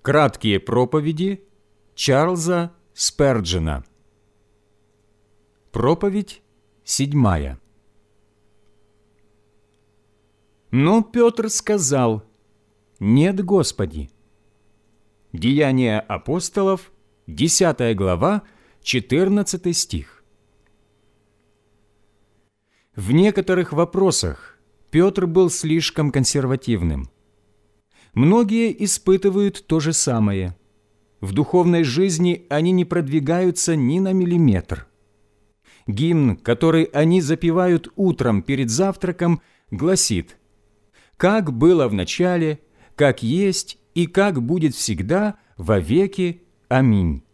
Краткие проповеди Чарльза Сперджена. Проповедь 7. Но Петр сказал: «Нет, Господи». Деяния апостолов, 10 глава, 14 стих. В некоторых вопросах Петр был слишком консервативным. Многие испытывают то же самое. В духовной жизни они не продвигаются ни на миллиметр. Гимн, который они запевают утром перед завтраком, гласит: «Как было в начале, как есть и как будет всегда, во веки. Аминь».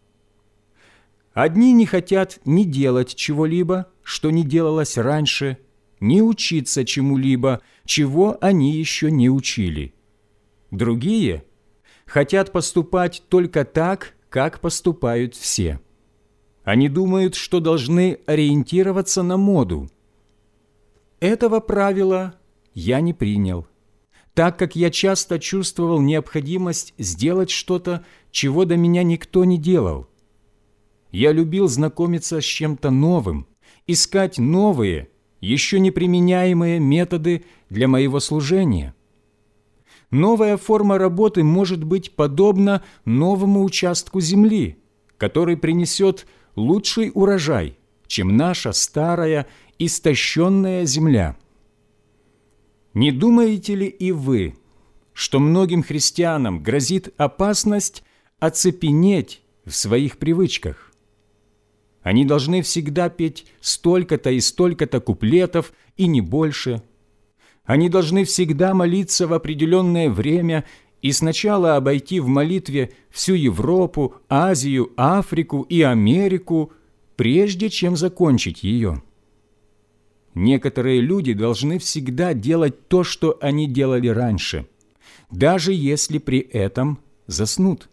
Одни не хотят ни делать чего-либо, что не делалось раньше, ни учиться чему-либо, чего они еще не учили. Другие хотят поступать только так, как поступают все. Они думают, что должны ориентироваться на моду. Этого правила я не принял, так как я часто чувствовал необходимость сделать что-то, чего до меня никто не делал. Я любил знакомиться с чем-то новым, искать новые, еще не применяемые методы для моего служения. Новая форма работы может быть подобна новому участку земли, который принесет лучший урожай, чем наша старая, истощенная земля. Не думаете ли и вы, что многим христианам грозит опасность оцепенеть в своих привычках? Они должны всегда петь столько-то и столько-то куплетов и не больше. Они должны всегда молиться в определенное время и сначала обойти в молитве всю Европу, Азию, Африку и Америку, прежде чем закончить ее. Некоторые люди должны всегда делать то, что они делали раньше, даже если при этом заснут.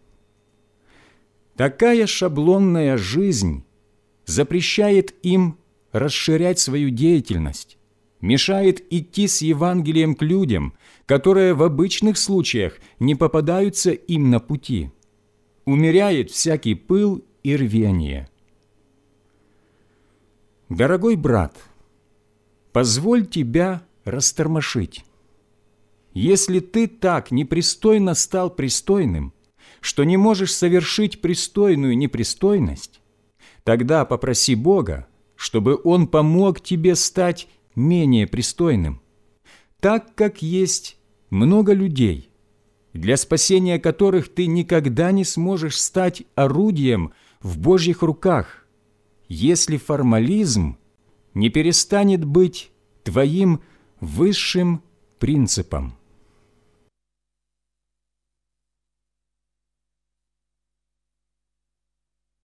Такая шаблонная жизнь запрещает им расширять свою деятельность, мешает идти с Евангелием к людям, которые в обычных случаях не попадаются им на пути, умеряет всякий пыл и рвение. Дорогой брат, позволь тебя растормошить. Если ты так непристойно стал пристойным, что не можешь совершить пристойную непристойность, тогда попроси Бога, чтобы Он помог тебе стать менее пристойным, так как есть много людей, для спасения которых ты никогда не сможешь стать орудием в Божьих руках, если формализм не перестанет быть твоим высшим принципом.